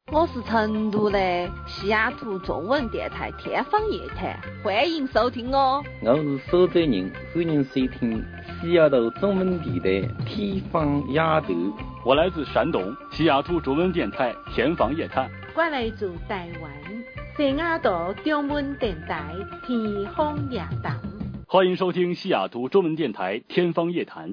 我是成都的西雅图中文电台天方夜谭，欢迎收听哦。 我是苏州人，欢迎收听西雅图中文电台天方夜谭。 我来自山东西雅图中文电台天方夜谭。 我来自台湾西雅图中文电台天方夜谭。 欢迎收听西雅图中文电台天方夜谭。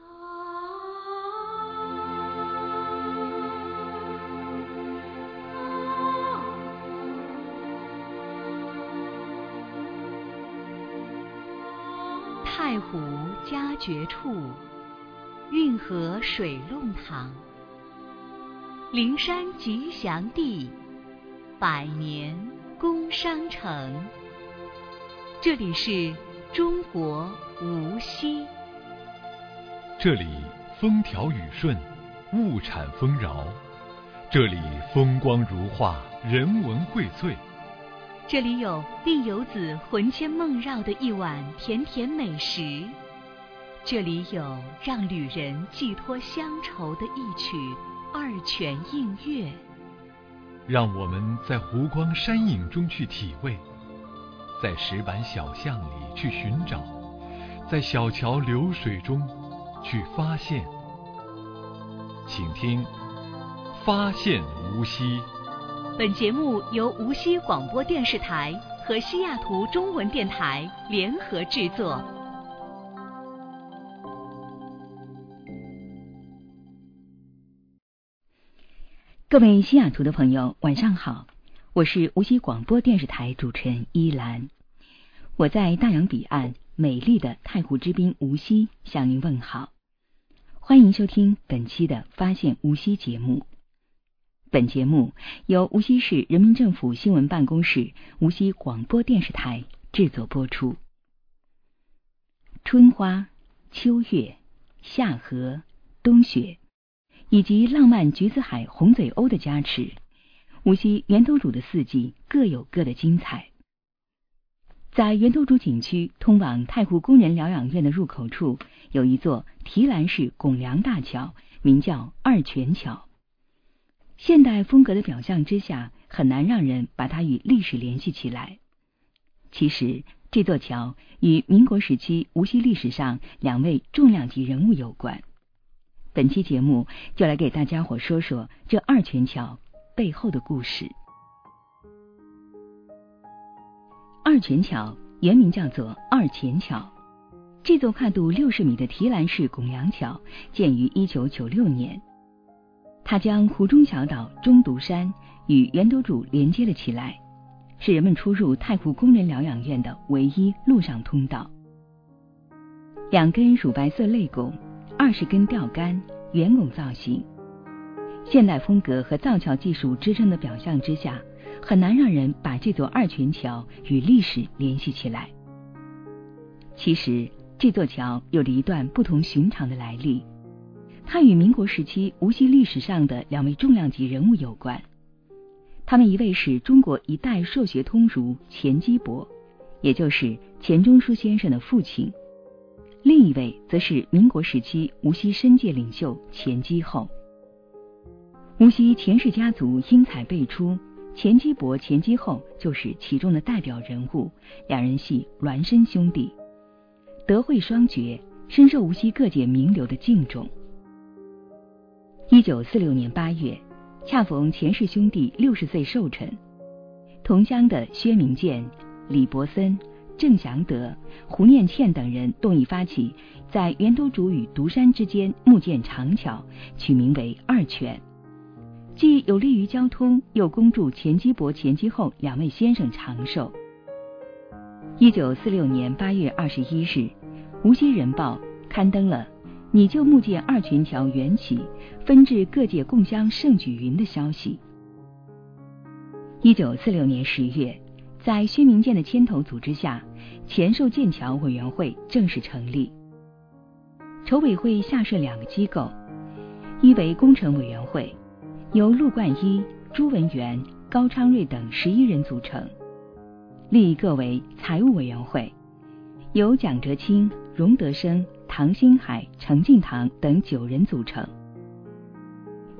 太湖佳绝处，运河水弄堂，灵山吉祥地，百年工商城。这里是中国无锡。 这里风调雨顺，物产丰饶。这里风光如画，人文荟萃。 这里有令游子魂牵梦绕的一碗甜甜美食，这里有让旅人寄托乡愁的一曲二泉映月。 让我们在湖光山影中去体味，在石板小巷里去寻找，在小桥流水中去发现。请听《发现无锡》。 本节目由无锡广播电视台和西雅图中文电台联合制作。 各位西雅图的朋友，晚上好，我是无锡广播电视台主持人依兰。我在大洋彼岸美丽的太湖之滨无锡向您问好，欢迎收听本期的发现无锡节目。本节目由无锡市人民政府新闻办公室、无锡广播电视台制作播出。春花、秋月、夏荷、冬雪，以及浪漫橘子海、红嘴鸥的加持，无锡源头渚的四季各有各的精彩。在源头渚景区通往太湖工人疗养院的入口处，有一座提篮式拱梁大桥，名叫二泉桥。现代风格的表象之下，很难让人把它与历史联系起来。其实这座桥与民国时期无锡历史上两位重量级人物有关。本期节目就来给大家伙说说这二泉桥背后的故事。二泉桥原名叫做二钱桥，这座跨度60米的提篮式拱梁桥建于1996年。它将湖中小岛中独山与源头渚连接了起来，是人们出入太湖工人疗养院的唯一陆上通道。2根乳白色肋拱，20根吊杆，圆拱造型，现代风格和造桥技术支撑的表象之下，很难让人把这座二泉桥与历史联系起来。其实这座桥有着一段不同寻常的来历，它与民国时期无锡历史上的两位重量级人物有关。他们一位是中国一代硕学通儒钱基博，也就是钱钟书先生的父亲；另一位则是民国时期无锡绅界领袖钱基厚。无锡钱氏家族英才辈出，钱基博、钱基厚就是其中的代表人物，两人系孪生兄弟，德慧双绝，深受无锡各界名流的敬重。1946年8月，恰逢钱氏兄弟60岁寿辰，同乡的薛明建、李伯森、郑祥德、胡念倩等人动议发起在源头渚与独山之间木建长桥，取名为二泉，既有利于交通，又恭祝钱基博、钱基厚两位先生长寿。1946年8月21日，无锡人报刊登了拟就木建二泉桥缘起，分至各界共襄盛举云的消息。1946年10月，在薛明建的牵头组织下，前寿建桥委员会正式成立。筹委会下设2个机构，一为工程委员会，由陆冠一、朱文元、高昌瑞等11人组成；另一个为财务委员会，由蒋哲清、荣德生、唐新海、程敬堂等9人组成。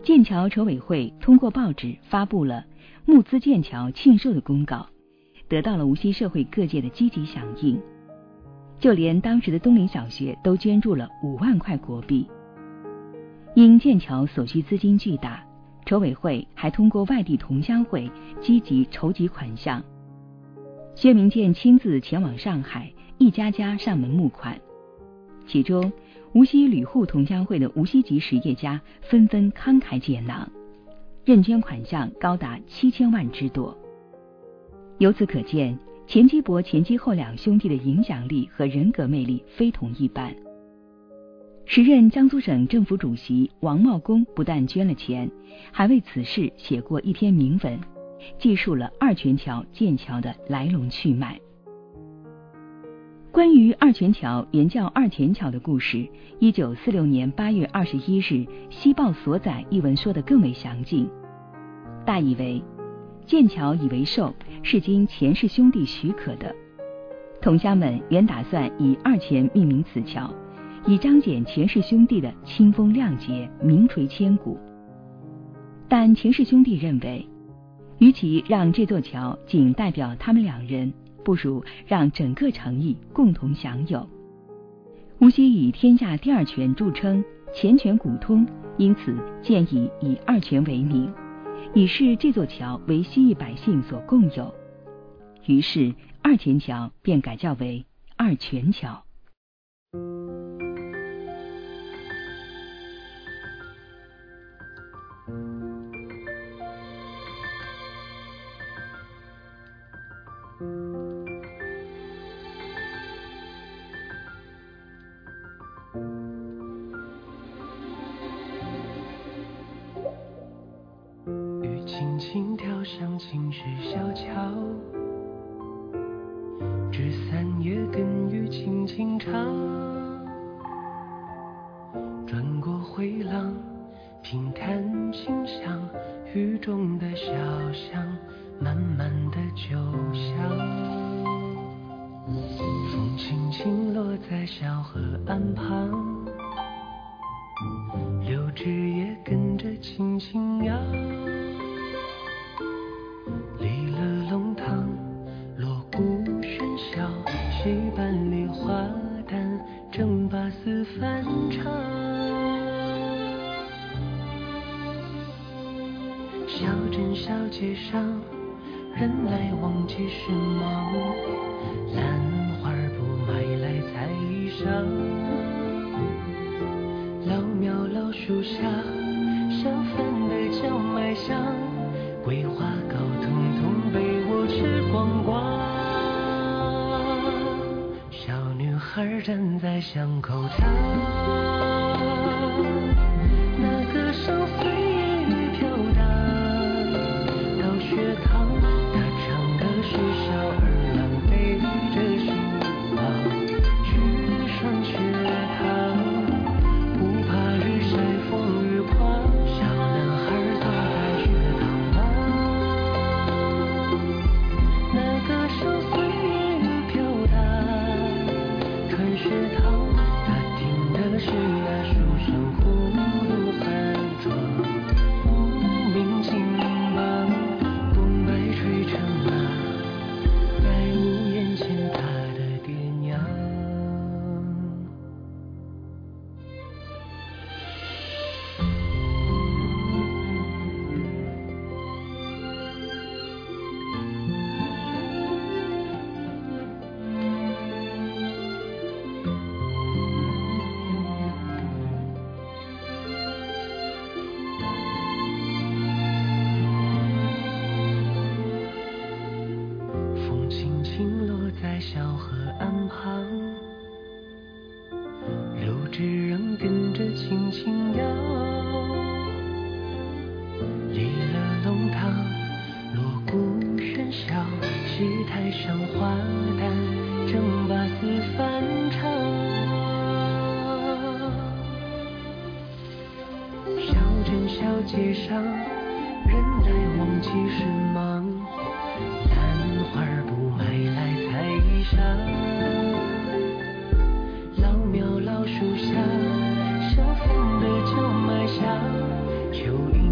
剑桥筹委会通过报纸发布了募资剑桥庆寿的公告，得到了无锡社会各界的积极响应。就连当时的东林小学都捐助了5万块国币。因剑桥所需资金巨大，筹委会还通过外地同乡会积极筹集款项。薛明剑亲自前往上海，一家家上门募款。其中无锡旅沪同乡会的无锡籍实业家纷纷慷慨解囊，认捐款项高达7000万之多。由此可见，钱基博、钱基厚两兄弟的影响力和人格魅力非同一般。时任江苏省政府主席王茂公不但捐了钱，还为此事写过一篇铭文，记述了二泉桥建桥的来龙去脉。关于二泉桥原叫二钱桥的故事，1946年8月21日《西报》所载一文说得更为详尽，大意为建桥以为寿是经钱氏兄弟许可的，同乡们原打算以二钱命名此桥，以彰显钱氏兄弟的清风亮节、名垂千古。但钱氏兄弟认为，与其让这座桥仅代表他们2人，不如让整个城邑共同享有。无锡以天下第2泉著称，钱泉古通，因此建议以二泉为名，以示这座桥为西邑百姓所共有。于是二钱桥便改叫为二泉桥。 轻轻跳上青石小桥，纸伞叶跟雨轻轻唱，转过回廊，平摊清香，雨中的小巷，慢慢的酒香，风轻轻落在小河岸旁，柳枝也跟着轻轻摇，离了龙堂，锣鼓喧嚣，戏班里花旦正把丝翻唱，小镇小街上，人来往皆是忙，兰花不买来采衣裳，老庙老树下，小贩的叫卖香，桂花糕统统被我吃光光，小女孩站在巷口唱，那歌声随雨飘荡，到学堂，她唱的是小儿郎背着书包去上学堂，不怕日晒风雨狂，小男孩坐在学堂旁，那歌声随雨飘荡，穿学堂，他听的是那书生葫芦喊庄，无名金榜，宫白垂成啊，白屋檐前他的爹娘。风轻轻落在小河岸旁，柳枝仍跟着轻轻摇，离了龙堂，锣鼓喧嚣，戏台上花旦正把丝翻唱，小镇小街上，人来往皆是忙，兰花不买来采衣裳，老庙老树下，小贩的叫卖香，秋意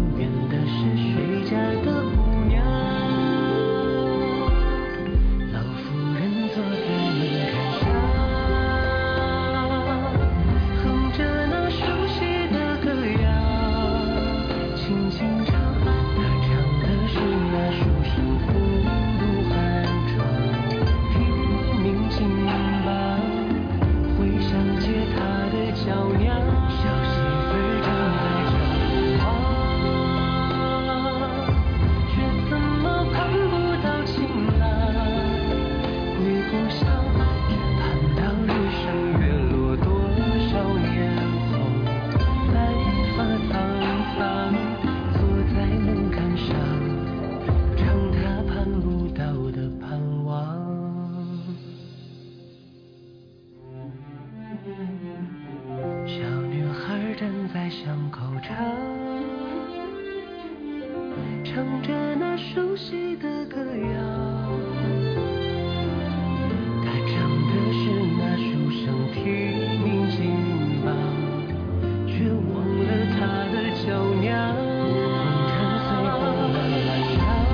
唱着那熟悉的歌谣，他唱的是那书生提名金榜，却忘了他的娇娘。风尘随风慢慢扬，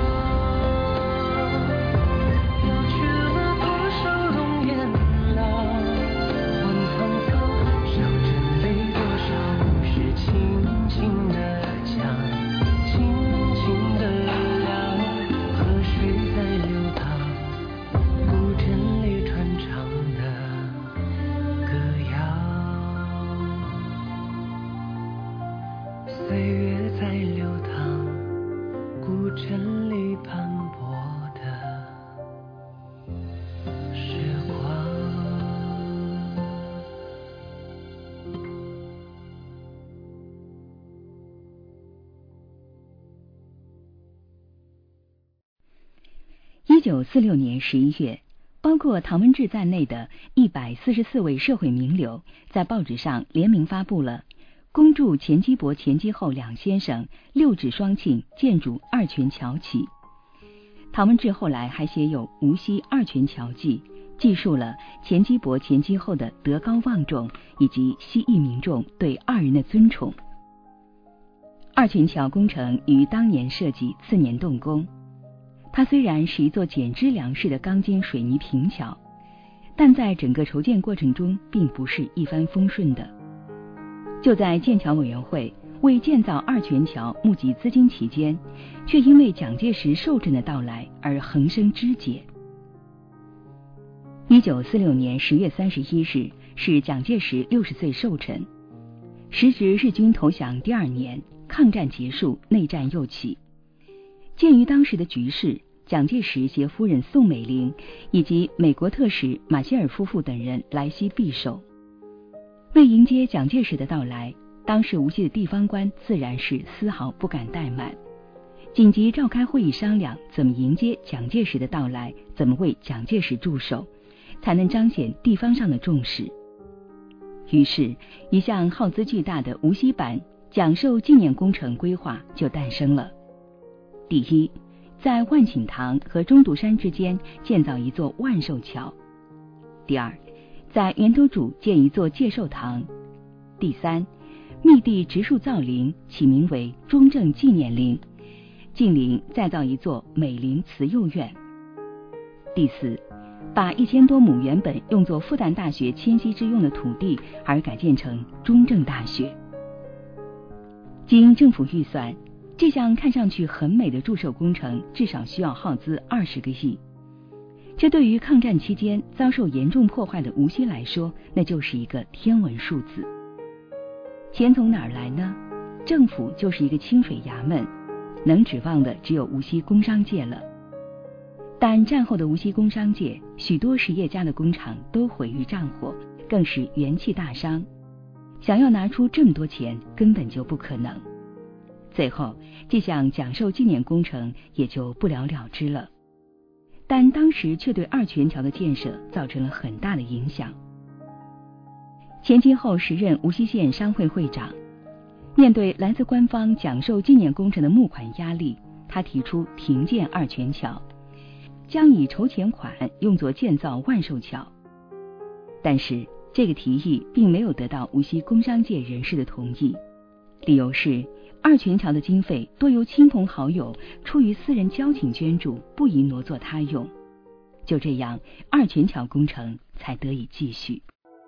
要去了多少容颜老，换苍苍小镇里多少故事轻轻地讲，轻轻地聊，河水在流淌，古镇里传唱的歌谣，岁月在流淌，古镇里斑驳的时光。 1946年11月，包括唐文治在内的144位社会名流在报纸上联名发布了恭祝钱基博、钱基厚两先生六指双庆，建筑二泉桥起。唐文治后来还写有《无锡二泉桥记》，记述了钱基博、钱基厚的德高望重以及西裔民众对二人的尊崇。二泉桥工程于当年设计，次年动工。它虽然是一座剪枝梁式的钢筋水泥平桥，但在整个筹建过程中并不是一帆风顺的。就在建桥委员会为建造二泉桥募集资金期间，却因为蒋介石寿辰的到来而横生枝节。1946年10月31日是蒋介石60岁寿辰，时值日军投降第2年，抗战结束，内战又起。鉴于当时的局势，蒋介石携夫人宋美龄以及美国特使马歇尔夫妇等人来西避寿。为迎接蒋介石的到来，当时无锡的地方官自然是丝毫不敢怠慢，紧急召开会议商量怎么迎接蒋介石的到来，怎么为蒋介石祝寿，才能彰显地方上的重视。于是一项耗资巨大的无锡版蒋寿纪念工程规划就诞生了。第一，在万顷堂和中独山之间建造一座万寿桥。第二，在源头渚建一座介寿堂。第三，密地植树造林，起名为中正纪念林，近邻再造一座美龄慈幼院。第四，把1000多亩原本用作复旦大学迁徙之用的土地而改建成中正大学。经政府预算，这项看上去很美的祝寿工程至少需要耗资20个亿，这对于抗战期间遭受严重破坏的无锡来说，那就是一个天文数字。钱从哪儿来呢？政府就是一个清水衙门，能指望的只有无锡工商界了。但战后的无锡工商界，许多实业家的工厂都毁于战火，更是元气大伤，想要拿出这么多钱根本就不可能。最后这项蒋寿纪念工程也就不了了之了，但当时却对二泉桥的建设造成了很大的影响。钱基厚时任无锡县商会会长，面对来自官方蒋寿纪念工程的募款压力，他提出停建二泉桥，将以筹钱款用作建造万寿桥。但是这个提议并没有得到无锡工商界人士的同意，理由是二泉桥的经费多由亲朋好友出于私人交情捐助，不宜挪作他用。就这样，二泉桥工程才得以继续。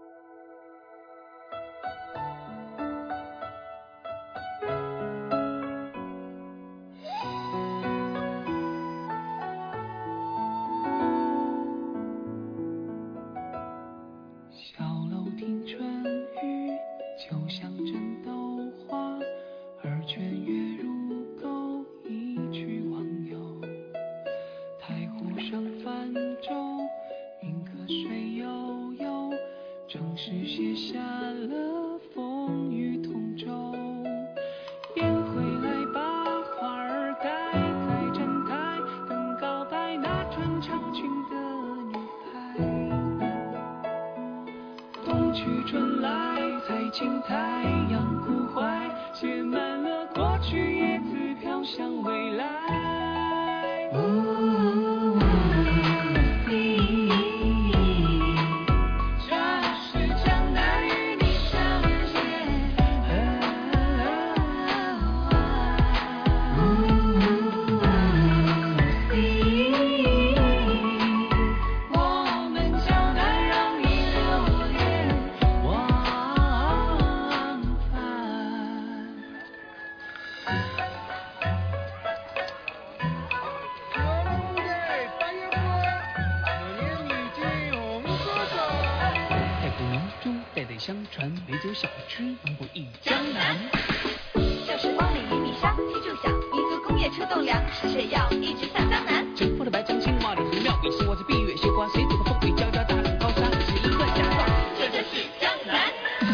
小楼听春雨，就像针豆花，二泉月如钩，一曲忘忧。太湖上泛舟，云客水悠悠，正是写下了风雨同舟。燕回来把花儿戴在砧台，等高拜那穿长裙的女孩。冬去春来，才见太阳枯槐，写满了过去，叶子飘向未来。 来。这是江南与你相见，我们江南让你流连忘返。 太古浓珠代代相传，美酒小吃能不忆江南。 旧时光里鱼米香，鸡就响，民族工业出栋梁，是谁要一直向江南？ 乘风的白城青瓦里湖庙宇，希望在闭月羞花，谁走的风雨交加，大浪高沙，是一个家庄， 这就是江南。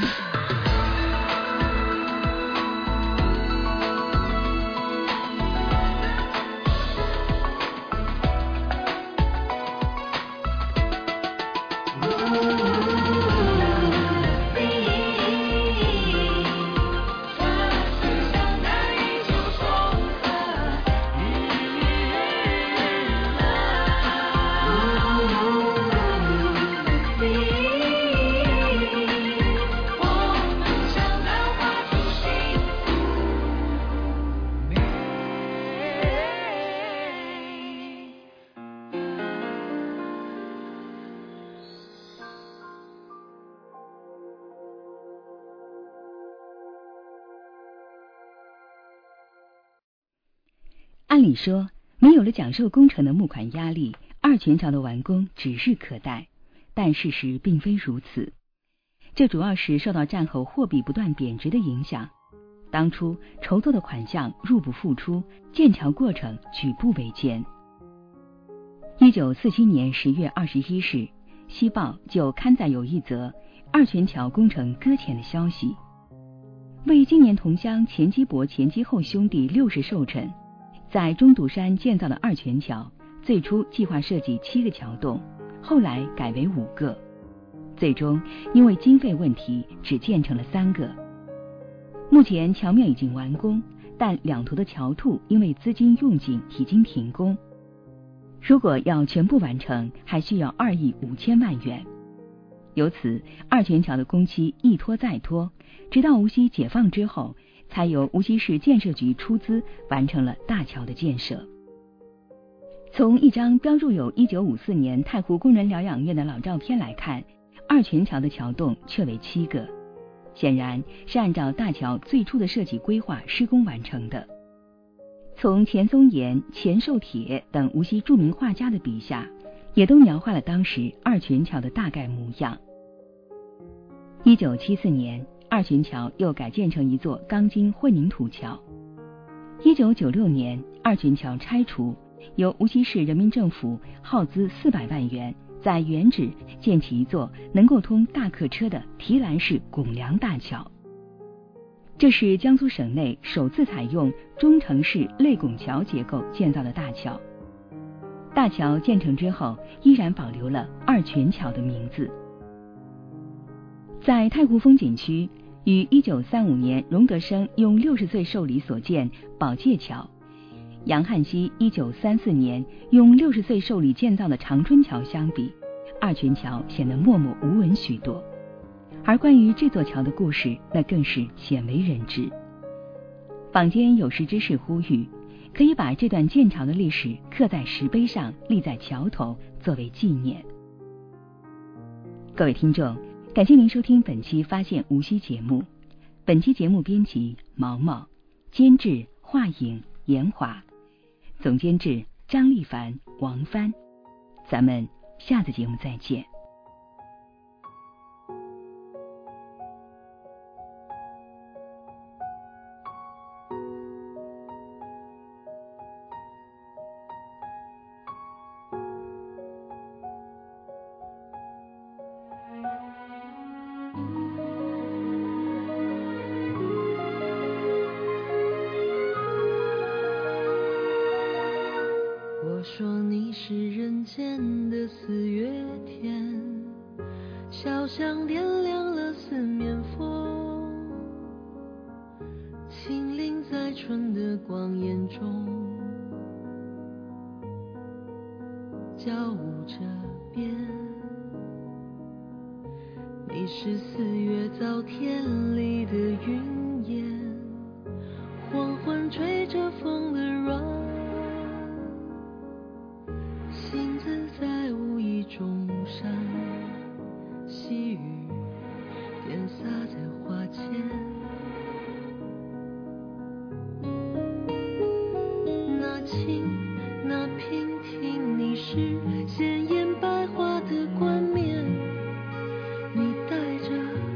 按理说，没有了讲授工程的募款压力，二泉桥的完工指日可待。但事实并非如此，这主要是受到战后货币不断贬值的影响。当初筹措的款项入不敷出，建桥过程举步维艰。1947年10月21日，《西报》就刊载有一则二泉桥工程搁浅的消息。为今年同乡钱基伯、钱基厚兄弟60寿辰，在中堵山建造的二泉桥，最初计划设计7个桥洞，后来改为5个，最终因为经费问题只建成了3个。目前桥面已经完工，但两头的桥兔因为资金用尽已经停工。如果要全部完成，还需要2亿5千万元。由此，二泉桥的工期一拖再拖，直到无锡解放之后，才由无锡市建设局出资完成了大桥的建设。从一张标注有1954年太湖工人疗养院的老照片来看，二泉桥的桥洞却为7个，显然是按照大桥最初的设计规划施工完成的。从钱松岩、钱寿铁等无锡著名画家的笔下，也都描画了当时二泉桥的大概模样。1974年，二泉桥又改建成一座钢筋混凝土桥。1996年，二泉桥拆除，由无锡市人民政府耗资400万元，在原址建起一座能够通大客车的提篮式拱梁大桥。这是江苏省内首次采用中程式类拱桥结构建造的大桥。大桥建成之后，依然保留了二泉桥的名字。在太湖风景区，于1935年荣德生用60岁寿礼所建宝界桥，杨汉锡1934年用60岁寿礼建造的长春桥相比，二泉桥显得默默无闻许多。而关于这座桥的故事，那更是鲜为人知。坊间有识之士呼吁，可以把这段建桥的历史刻在石碑上，立在桥头，作为纪念。各位听众，感谢您收听本期发现无锡节目。本期节目编辑毛毛，监制华影、严华，总监制张丽凡、王帆。咱们下次节目再见。 我说你是人间的4月天，小巷点亮了四面风，轻灵在春的光艳中交着边。你是4月早天里的云烟，黄昏吹着风的软，星子在无意中闪，细雨点洒在花前。那情那娉婷，你是鲜艳百花的冠冕，你戴着，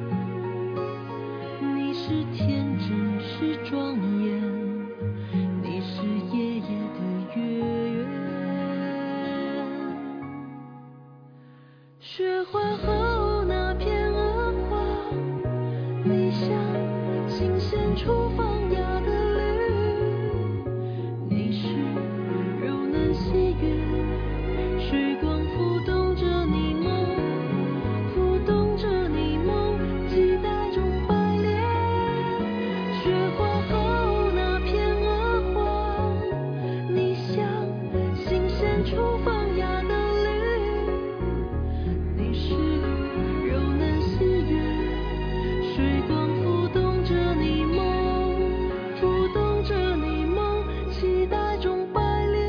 你是天真是庄严，你是夜夜的月圆。雪花后那片鹅黄，你像新鲜出放芽的绿，你是柔嫩喜悦，水光浮动着你梦，浮动着你梦，期待中百炼。雪花后那片鹅黄，你像新鲜出放芽的绿，你是柔嫩喜悦，水光浮动着你梦，浮动着你梦，期待中百炼。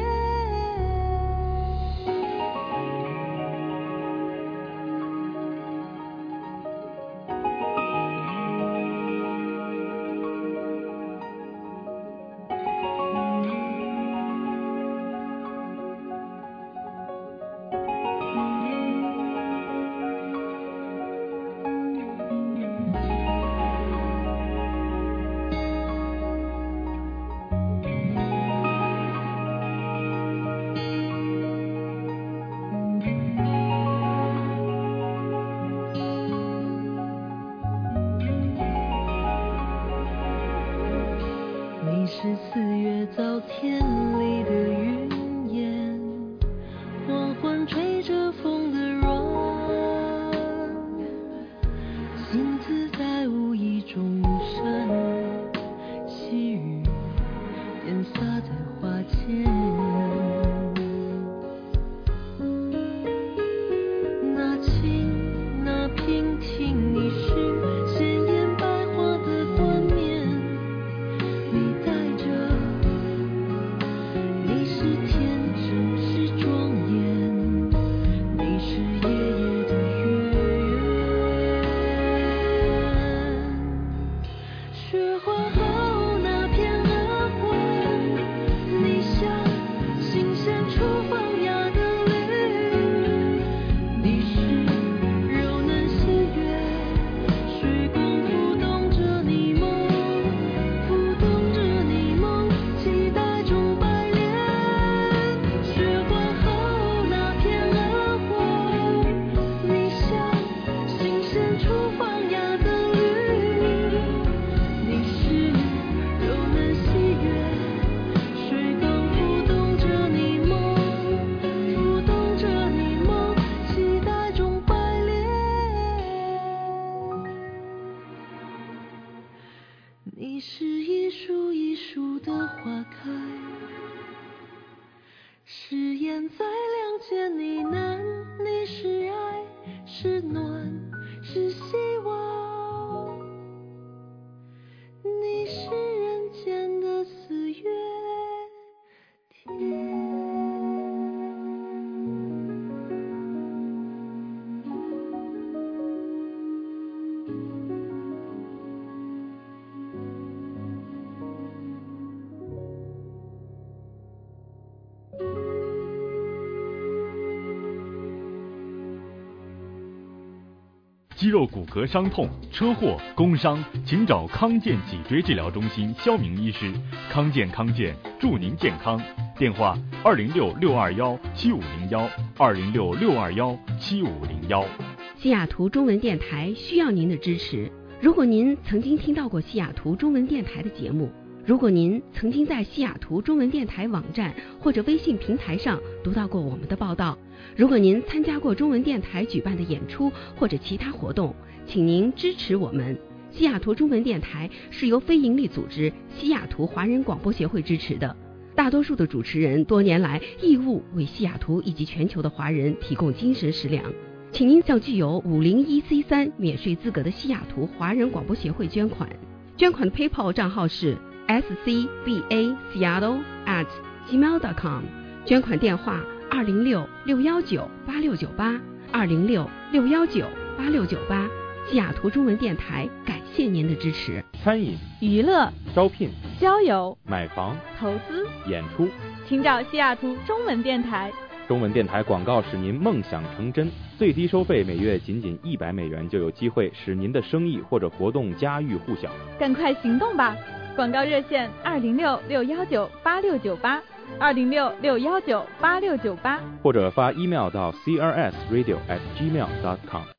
你是4月早天里的云烟，黄昏吹着风的软，星子在无意中闪，细雨点洒在花前。那情那娉婷，你是鲜艳百花的冠冕，你戴着，你是天真是庄严，你是夜夜的月圆。雪花后那片鹅黄，你像新鲜出放芽的绿，你是柔嫩喜悦，水光浮动着你梦，浮动着你梦，期待中百炼。雪花后那片鹅黄，你像新鲜出放芽的绿，你是柔嫩喜悦，水光浮动着你梦，浮动着你梦，期待中百炼。你是一树一树的花开，誓言在两间呢喃，你是爱是暖是希望，你是人间的4月天。 肌肉骨骼伤痛、车祸、工伤，请找康健脊椎治疗中心肖明医师。康健祝您健康。电话206-621-7501，206-621-7501。 西雅图中文电台需要您的支持。如果您曾经听到过西雅图中文电台的节目，如果您曾经在西雅图中文电台网站或者微信平台上读到过我们的报道，如果您参加过中文电台举办的演出或者其他活动，请您支持我们。西雅图中文电台是由非营利组织西雅图华人广播协会支持的。 大多数的主持人多年来义务为西雅图以及全球的华人提供精神食粮，请您向具有501C3免税资格的西雅图华人广播协会捐款。捐款的 PayPal 账号是 scbaseattle@gmail.com， 捐款电话206-619-8698 206-619-8698。西雅图中文电台感谢您的支持。 餐饮、 娱乐、 招聘、 交友、 买房、 投资、 演出， 请找西雅图中文电台。 中文电台广告使您梦想成真，最低收费每月仅$100就有机会使您的生意或者活动家喻户晓。 赶快行动吧！广告热线206-619-8698 206-619-8698， 或者发 email 到 crsradio@gmail.com。